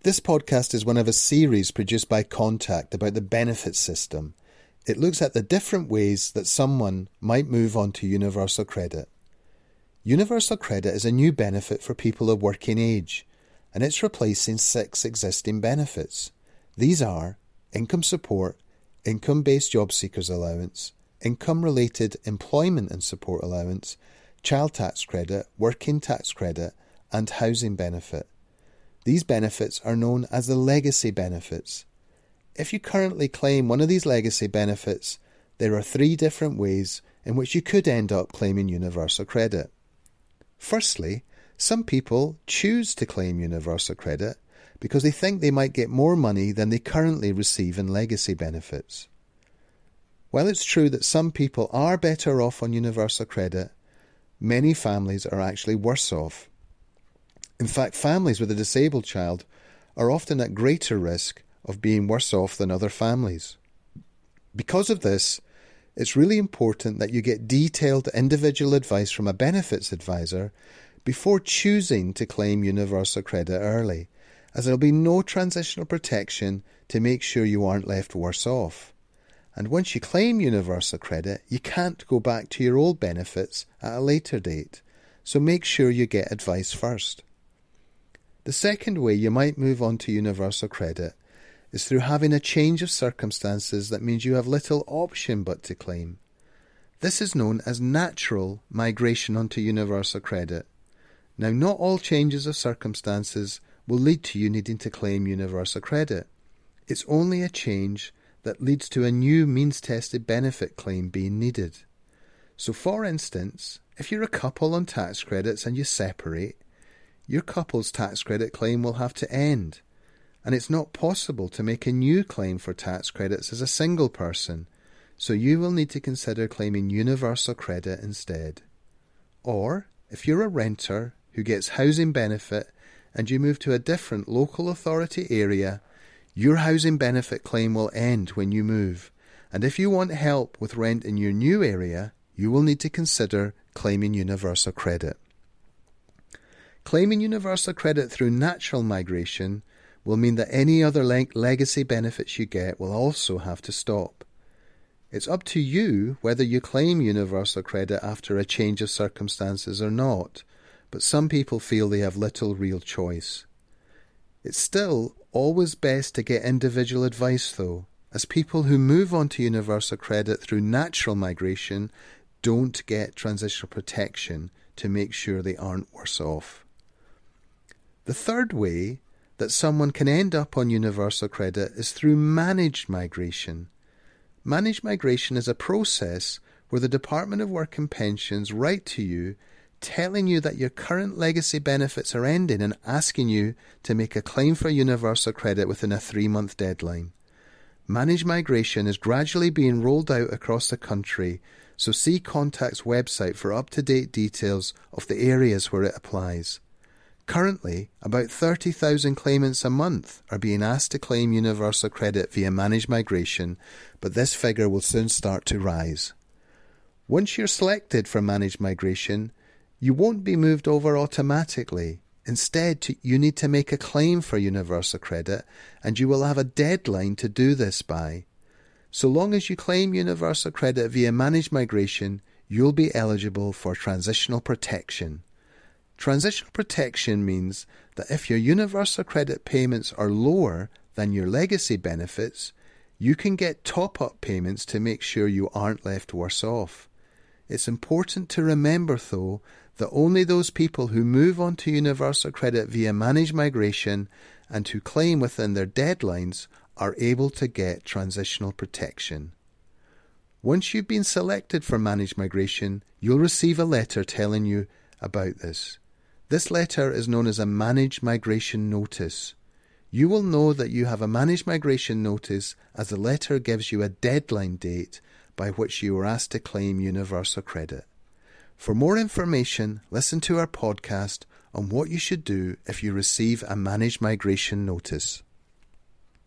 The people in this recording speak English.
This podcast is one of a series produced by Contact about the benefits system. It looks at the different ways that someone might move on to universal credit. Universal credit is a new benefit for people of working age, and it's replacing 6 existing benefits. These are income support, income-based job seekers allowance, income-related employment and support allowance, child tax credit, working tax credit, and housing benefit. These benefits are known as the legacy benefits. If you currently claim one of these legacy benefits, there are 3 different ways in which you could end up claiming universal credit. Firstly, some people choose to claim universal credit because they think they might get more money than they currently receive in legacy benefits. While it's true that some people are better off on universal credit, many families are actually worse off. In fact, families with a disabled child are often at greater risk of being worse off than other families. Because of this, it's really important that you get detailed individual advice from a benefits advisor before choosing to claim universal credit early, as there will be no transitional protection to make sure you aren't left worse off. And once you claim universal credit, you can't go back to your old benefits at a later date, so make sure you get advice first. The second way you might move on to universal credit is through having a change of circumstances that means you have little option but to claim. This is known as natural migration onto universal credit. Now, not all changes of circumstances will lead to you needing to claim universal credit. It's only a change that leads to a new means-tested benefit claim being needed. So, for instance, if you're a couple on tax credits and you separate, your couple's tax credit claim will have to end, and it's not possible to make a new claim for tax credits as a single person, so you will need to consider claiming universal credit instead. Or, if you're a renter who gets housing benefit and you move to a different local authority area, your housing benefit claim will end when you move, and if you want help with rent in your new area, you will need to consider claiming universal credit. Claiming universal credit through natural migration will mean that any other legacy benefits you get will also have to stop. It's up to you whether you claim universal credit after a change of circumstances or not, but some people feel they have little real choice. It's still always best to get individual advice though, as people who move on to universal credit through natural migration don't get transitional protection to make sure they aren't worse off. The third way that someone can end up on universal credit is through managed migration. Managed migration is a process where the Department of Work and Pensions write to you telling you that your current legacy benefits are ending and asking you to make a claim for universal credit within a 3-month deadline. Managed migration is gradually being rolled out across the country, so see Contact's website for up-to-date details of the areas where it applies. Currently, about 30,000 claimants a month are being asked to claim universal credit via managed migration, but this figure will soon start to rise. Once you're selected for managed migration, you won't be moved over automatically. Instead, you need to make a claim for universal credit, and you will have a deadline to do this by. So long as you claim universal credit via managed migration, you'll be eligible for transitional protection. Transitional protection means that if your universal credit payments are lower than your legacy benefits, you can get top-up payments to make sure you aren't left worse off. It's important to remember, though, that only those people who move on to universal credit via managed migration and who claim within their deadlines are able to get transitional protection. Once you've been selected for managed migration, you'll receive a letter telling you about this. This letter is known as a managed migration notice. You will know that you have a managed migration notice as the letter gives you a deadline date by which you are asked to claim universal credit. For more information, listen to our podcast on what you should do if you receive a managed migration notice.